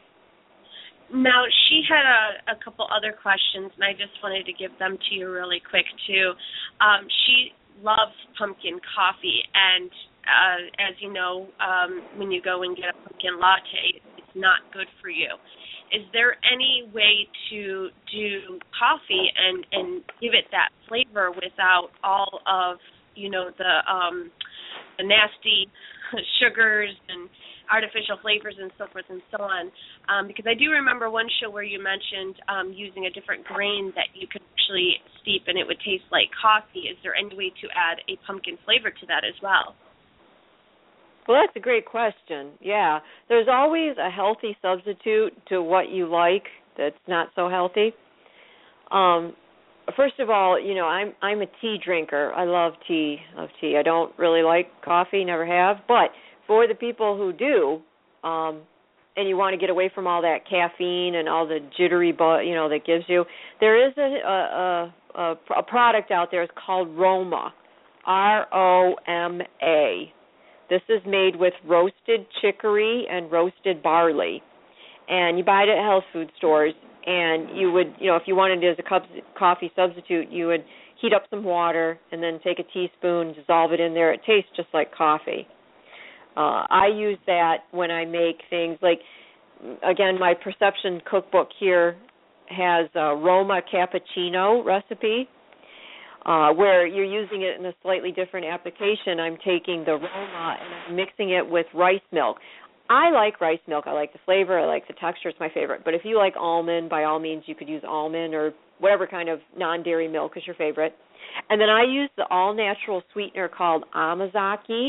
Now, she had a, a couple other questions, and I just wanted to give them to you really quick, too. Um, she loves pumpkin coffee, and uh, as you know, um, when you go and get a pumpkin latte, it's not good for you. Is there any way to do coffee and, and give it that flavor without all of, you know, the, um, the nasty sugars and artificial flavors and so forth and so on? Um, because I do remember one show where you mentioned um, using a different grain that you could actually steep and it would taste like coffee. Is there any way to add a pumpkin flavor to that as well? Well, that's a great question. Yeah, there's always a healthy substitute to what you like that's not so healthy. Um, first of all, you know, I'm I'm a tea drinker. I love tea. Love tea. I don't really like coffee, never have. But for the people who do, um, and you want to get away from all that caffeine and all the jittery, bu- you know, that gives you, there is a a, a a product out there. It's called Roma, R O M A. This is made with roasted chicory and roasted barley, and you buy it at health food stores. And you would, you know, if you wanted it as a cup coffee substitute, you would heat up some water and then take a teaspoon, dissolve it in there. It tastes just like coffee. Uh, I use that when I make things like, again, my Perception cookbook here has a Roma cappuccino recipe. Uh, where you're using it in a slightly different application. I'm taking the Roma and I'm mixing it with rice milk. I like rice milk. I like the flavor. I like the texture. It's my favorite. But if you like almond, by all means, you could use almond or whatever kind of non-dairy milk is your favorite. And then I use the all-natural sweetener called Amazake,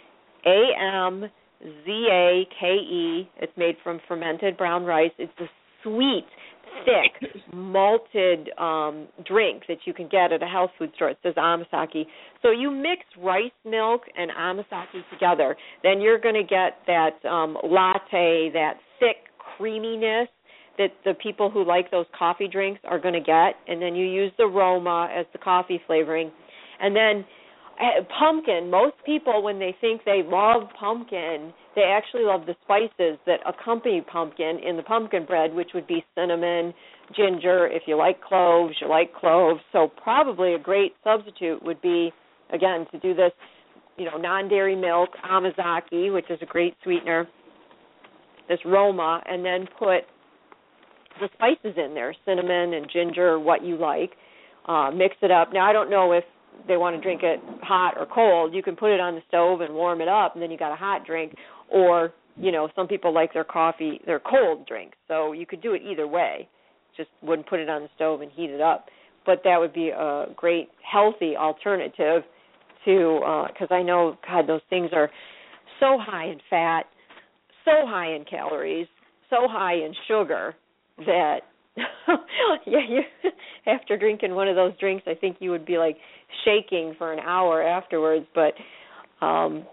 A M Z A K E. It's made from fermented brown rice. It's a sweet, thick, malted um, drink that you can get at a health food store. It says Amazake. So you mix rice milk and Amazake together, then you're going to get that um, latte, that thick creaminess that the people who like those coffee drinks are going to get, and then you use the Roma as the coffee flavoring. And then uh, pumpkin, most people, when they think they love pumpkin, they actually love the spices that accompany pumpkin in the pumpkin bread, which would be cinnamon, ginger. If you like cloves, you like cloves. So probably a great substitute would be, again, to do this, you know, non-dairy milk, Amazake, which is a great sweetener, this Roma, and then put the spices in there, cinnamon and ginger, what you like. Uh, mix it up. Now, I don't know if they want to drink it hot or cold. You can put it on the stove and warm it up, and then you got a hot drink. Or, you know, some people like their coffee, their cold drink. So you could do it either way. Just wouldn't put it on the stove and heat it up. But that would be a great, healthy alternative to, because uh, I know, God, those things are so high in fat, so high in calories, so high in sugar that, yeah, you, after drinking one of those drinks, I think you would be like shaking for an hour afterwards. But um,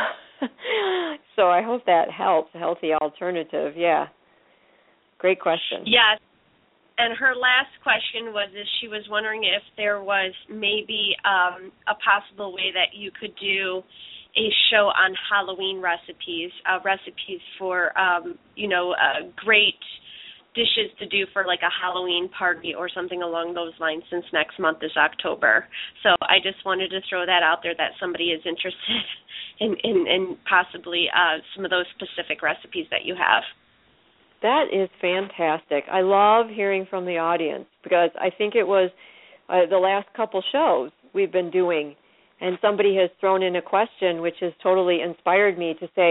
so I hope that helps. A healthy alternative, yeah. Great question. Yes. And her last question was, is she was wondering if there was maybe um, a possible way that you could do a show on Halloween recipes, uh, recipes for, um, you know, uh, great dishes to do for like a Halloween party or something along those lines, since next month is October. So I just wanted to throw that out there, that somebody is interested in, in, in possibly uh, some of those specific recipes that you have. That is fantastic. I love hearing from the audience, because I think it was uh, the last couple shows we've been doing, and somebody has thrown in a question which has totally inspired me to say,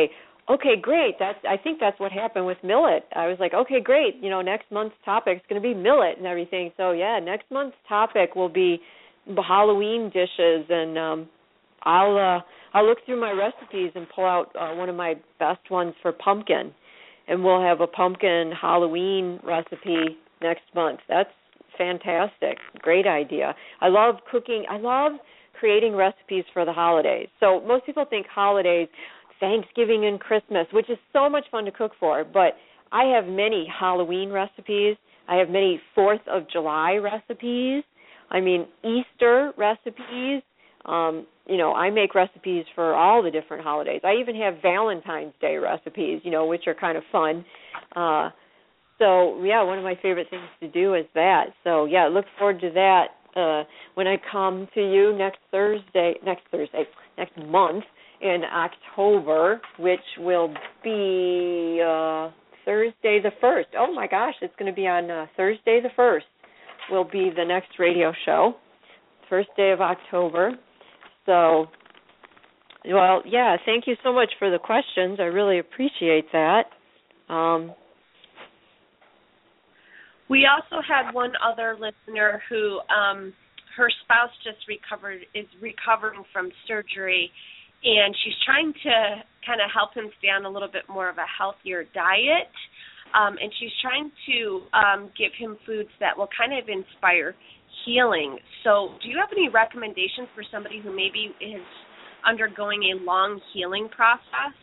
okay, great. That's I think that's what happened with millet. I was like, okay, great. You know, next month's topic is going to be millet and everything. So yeah, next month's topic will be Halloween dishes, and um, I'll uh, I'll look through my recipes and pull out uh, one of my best ones for pumpkin, and we'll have a pumpkin Halloween recipe next month. That's fantastic. Great idea. I love cooking. I love creating recipes for the holidays. So most people think holidays, Thanksgiving and Christmas, which is so much fun to cook for, but I have many Halloween recipes. I have many fourth of July recipes. I mean, Easter recipes. Um, you know, I make recipes for all the different holidays. I even have Valentine's Day recipes, you know, which are kind of fun. Uh, so, yeah, one of my favorite things to do is that. So, yeah, look forward to that uh, when I come to you next Thursday, next Thursday, next month in October, which will be uh, Thursday the first. Oh, my gosh, it's going to be on uh, Thursday the first will be the next radio show, first day of October. So, well, yeah, thank you so much for the questions. I really appreciate that. Um, we also had one other listener who um, her spouse just recovered, is recovering from surgery, and she's trying to kind of help him stay on a little bit more of a healthier diet, um, and she's trying to um, give him foods that will kind of inspire healing. So do you have any recommendations for somebody who maybe is undergoing a long healing process?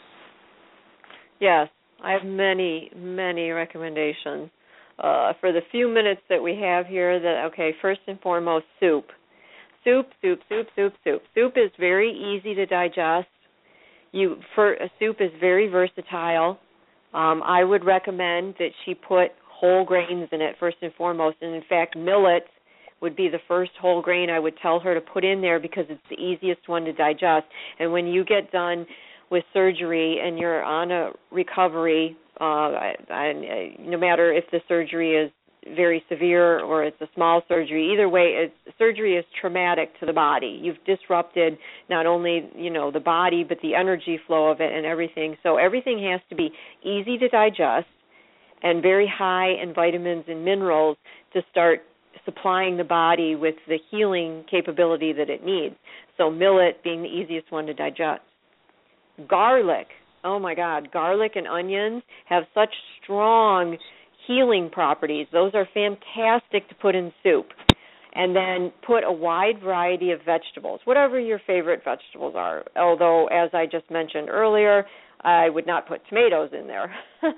Yes, I have many, many recommendations. Uh, for the few minutes that we have here, that okay, first and foremost, soup. Soup, soup, soup, soup, soup. Soup is very easy to digest. You, for, a soup is very versatile. Um, I would recommend that she put whole grains in it first and foremost, and in fact, millet would be the first whole grain I would tell her to put in there because it's the easiest one to digest. And when you get done with surgery and you're on a recovery, uh, I, I, no matter if the surgery is very severe or it's a small surgery, either way, it's, surgery is traumatic to the body. You've disrupted not only, you know, the body, but the energy flow of it and everything. So everything has to be easy to digest and very high in vitamins and minerals to start supplying the body with the healing capability that it needs. So millet being the easiest one to digest. Garlic, oh my God, garlic and onions have such strong healing properties. Those are fantastic to put in soup. And then put a wide variety of vegetables, whatever your favorite vegetables are. Although, as I just mentioned earlier, I would not put tomatoes in there.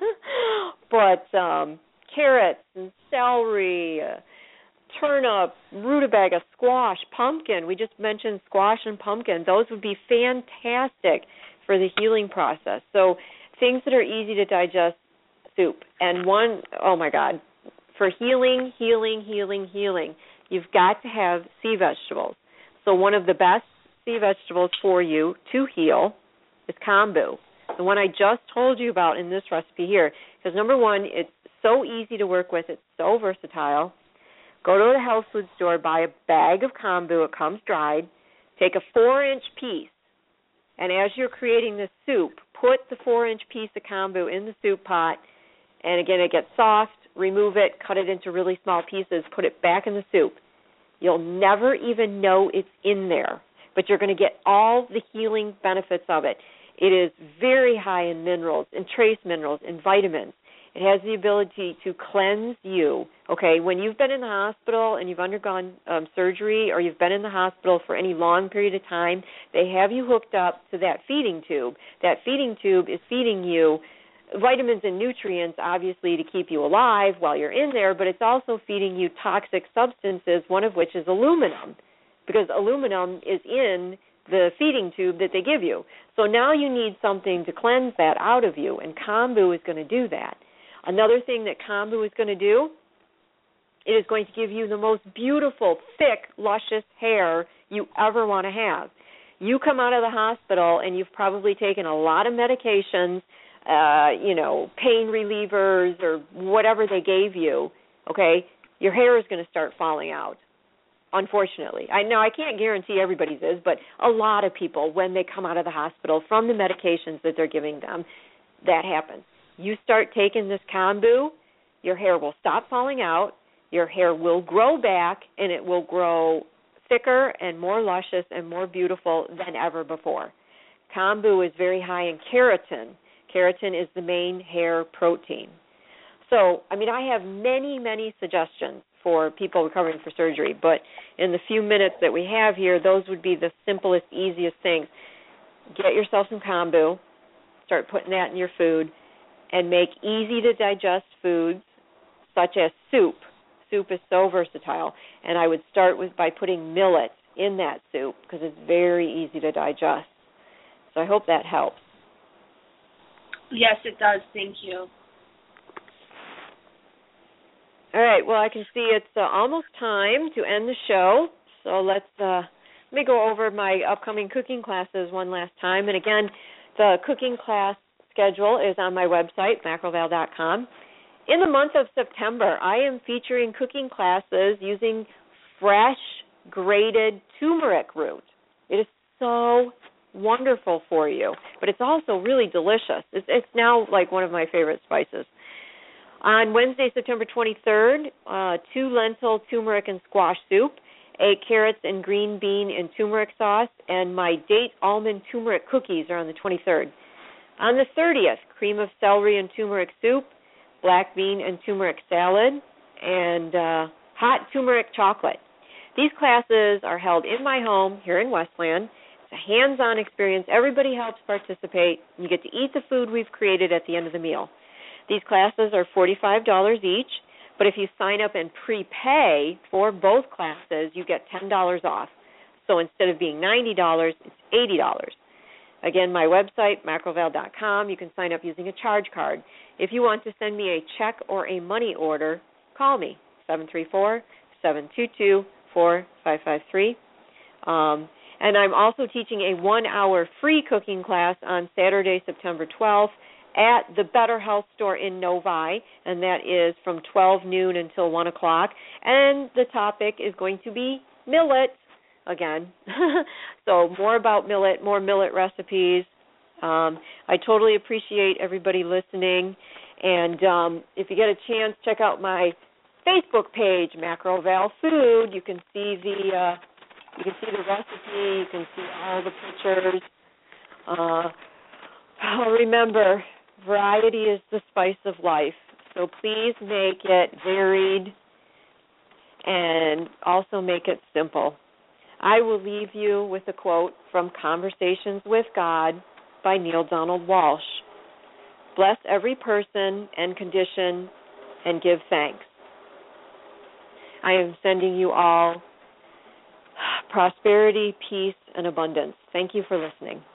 But um, carrots and celery, uh, turnip, rutabaga, squash, pumpkin. We just mentioned squash and pumpkin. Those would be fantastic for the healing process. So things that are easy to digest, soup. And one, oh my God, for healing, healing, healing, healing, you've got to have sea vegetables. So one of the best sea vegetables for you to heal is kombu, the one I just told you about in this recipe here. Because number one, it's so easy to work with. It's so versatile. Go to the health food store, buy a bag of kombu. It comes dried. Take a four-inch piece, and as you're creating this soup, put the four-inch piece of kombu in the soup pot, and again, it gets soft. Remove it, cut it into really small pieces, put it back in the soup. You'll never even know it's in there, but you're going to get all the healing benefits of it. It is very high in minerals, in trace minerals, in vitamins. It has the ability to cleanse you. Okay, when you've been in the hospital and you've undergone um, surgery, or you've been in the hospital for any long period of time, they have you hooked up to that feeding tube. That feeding tube is feeding you vitamins and nutrients, obviously, to keep you alive while you're in there, but it's also feeding you toxic substances, one of which is aluminum, because aluminum is in the feeding tube that they give you. So now you need something to cleanse that out of you, and kombu is going to do that. Another thing that kombu is going to do, it is going to give you the most beautiful, thick, luscious hair you ever want to have. You come out of the hospital and you've probably taken a lot of medications, uh, you know, pain relievers or whatever they gave you, okay? Your hair is going to start falling out, unfortunately. I know I can't guarantee everybody's is, but a lot of people, when they come out of the hospital from the medications that they're giving them, that happens. You start taking this kombu, your hair will stop falling out, your hair will grow back, and it will grow thicker and more luscious and more beautiful than ever before. Kombu is very high in keratin. Keratin is the main hair protein. So, I mean, I have many, many suggestions for people recovering from surgery, but in the few minutes that we have here, those would be the simplest, easiest things. Get yourself some kombu, start putting that in your food, and make easy-to-digest foods such as soup. Soup is so versatile, and I would start with by putting millet in that soup because it's very easy to digest. So I hope that helps. Yes, it does. Thank you. All right. Well, I can see it's uh, almost time to end the show, so let's uh, let me go over my upcoming cooking classes one last time. And again, the cooking class schedule is on my website, macroval dot com. In the month of September, I am featuring cooking classes using fresh, grated turmeric root. It is so wonderful for you, but it's also really delicious. It's, it's now like one of my favorite spices. On Wednesday, September twenty-third, uh, two lentil, turmeric, and squash soup, eight carrots and green bean and turmeric sauce, and my date almond turmeric cookies are on the twenty-third. On the thirtieth, cream of celery and turmeric soup, black bean and turmeric salad, and uh, hot turmeric chocolate. These classes are held in my home here in Westland. It's a hands-on experience. Everybody helps participate. You get to eat the food we've created at the end of the meal. These classes are forty-five dollars each, but if you sign up and prepay for both classes, you get ten dollars off. So instead of being ninety dollars, it's eighty dollars. Again, my website, macroval dot com, you can sign up using a charge card. If you want to send me a check or a money order, call me, seven three four, seven two two, four five five three. Um, and I'm also teaching a one-hour free cooking class on Saturday, September twelfth, at the Better Health Store in Novi, and that is from twelve noon until one o'clock. And the topic is going to be millet again. So more about millet, more millet recipes. Um, I totally appreciate everybody listening. And um, if you get a chance, check out my Facebook page, Macroval Food. You can see the uh, you can see the recipe. You can see all the pictures. Uh, oh, remember, variety is the spice of life. So please make it varied and also make it simple. I will leave you with a quote from Conversations with God by Neale Donald Walsch. Bless every person and condition and give thanks. I am sending you all prosperity, peace, and abundance. Thank you for listening.